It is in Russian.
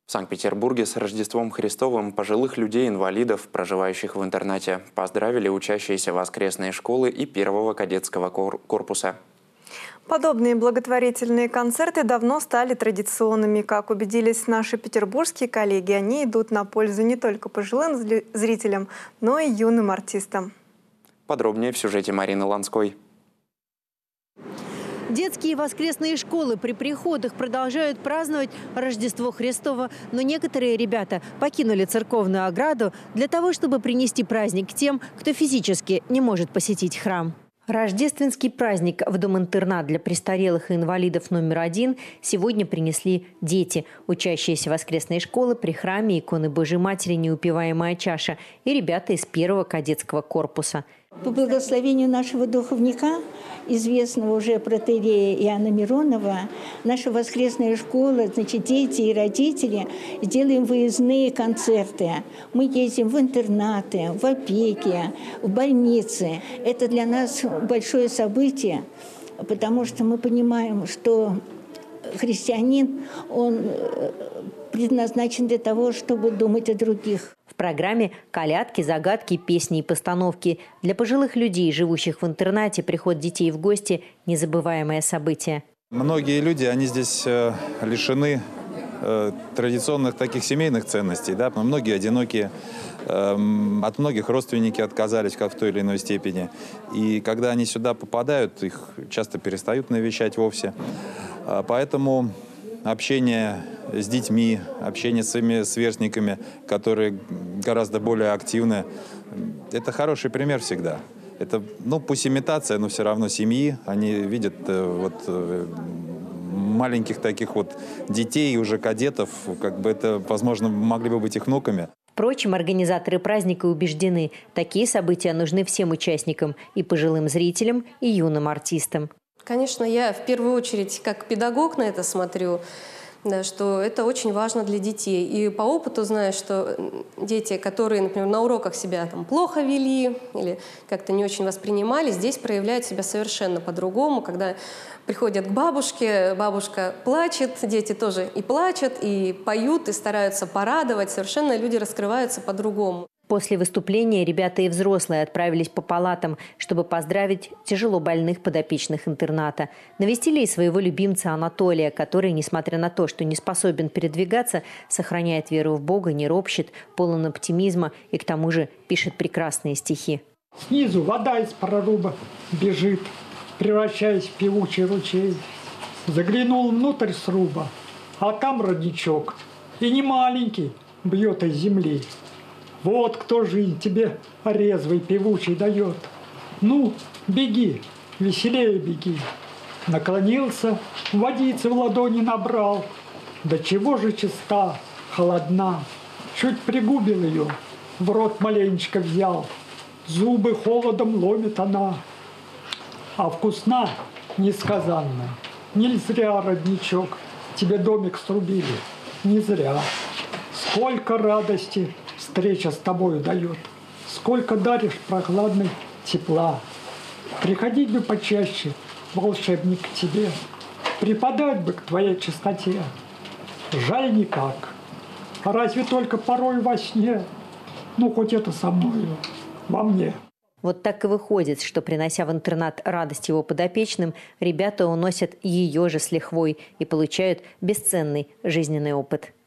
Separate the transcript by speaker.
Speaker 1: В Санкт-Петербурге с Рождеством Христовым пожилых людей-инвалидов, проживающих в интернате, поздравили учащиеся воскресной школы и первого кадетского корпуса.
Speaker 2: Подобные благотворительные концерты давно стали традиционными. Как убедились наши петербургские коллеги, они идут на пользу не только пожилым зрителям, но и юным артистам.
Speaker 1: Подробнее в сюжете Марины Ланской.
Speaker 3: Детские воскресные школы при приходах продолжают праздновать Рождество Христово, но некоторые ребята покинули церковную ограду для того, чтобы принести праздник тем, кто физически не может посетить храм. Рождественский праздник в дом-интернат для престарелых и инвалидов номер 1 сегодня принесли дети, учащиеся воскресной школы при храме иконы Божьей Матери «Неупиваемая чаша» и ребята из первого кадетского корпуса.
Speaker 4: По благословению нашего духовника, известного уже протоиерея Иоанна Миронова, наша воскресная школа, значит, дети и родители делаем выездные концерты. Мы ездим в интернаты, в опеки, в больницы. Это для нас большое событие, потому что мы понимаем, что христианин, он предназначен для того, чтобы думать о других.
Speaker 3: В программе колядки, загадки, песни и постановки. Для пожилых людей, живущих в интернате, приход детей в гости – незабываемое событие.
Speaker 5: Многие люди, они здесь лишены традиционных таких семейных ценностей. Да? Многие одинокие, от многих родственники отказались как в той или иной степени. И когда они сюда попадают, их часто перестают навещать вовсе. Поэтому общение с детьми, общение с своими сверстниками, которые гораздо более активны, это хороший пример всегда. Это, пусть имитация, но все равно семьи. Они видят маленьких таких детей, уже кадетов, это, возможно, могли бы быть их внуками.
Speaker 3: Впрочем, организаторы праздника убеждены, такие события нужны всем участникам, и пожилым зрителям, и юным артистам.
Speaker 6: Конечно, я в первую очередь как педагог на это смотрю, да, что это очень важно для детей. И по опыту знаю, что дети, которые, например, на уроках себя плохо вели или как-то не очень воспринимали, здесь проявляют себя совершенно по-другому. Когда приходят к бабушке, бабушка плачет, дети тоже и плачут, и поют, и стараются порадовать. Совершенно люди раскрываются по-другому.
Speaker 3: После выступления ребята и взрослые отправились по палатам, чтобы поздравить тяжело больных подопечных интерната. Навестили и своего любимца Анатолия, который, несмотря на то, что не способен передвигаться, сохраняет веру в Бога, не ропщет, полон оптимизма и к тому же пишет прекрасные стихи.
Speaker 7: Снизу вода из проруба бежит, превращаясь в певучий ручей. Заглянул внутрь сруба, а там родничок, и не маленький, бьет из земли. Вот кто жизнь тебе резвый, певучий дает. Ну, беги, веселее беги. Наклонился, водицы в ладони набрал. Да чего же чиста, холодна. Чуть пригубил ее, в рот маленечко взял. Зубы холодом ломит она. А вкусна несказанно. Не зря, родничок, тебе домик срубили. Не зря. Сколько радости встреча с тобою дает, сколько даришь прохладной тепла. Приходить бы почаще, волшебник, к тебе, преподать бы к твоей чистоте. Жаль никак, разве только порой во сне, хоть это со мною, во мне.
Speaker 3: Вот так и выходит, что, принося в интернат радость его подопечным, ребята уносят ее же с лихвой и получают бесценный жизненный опыт.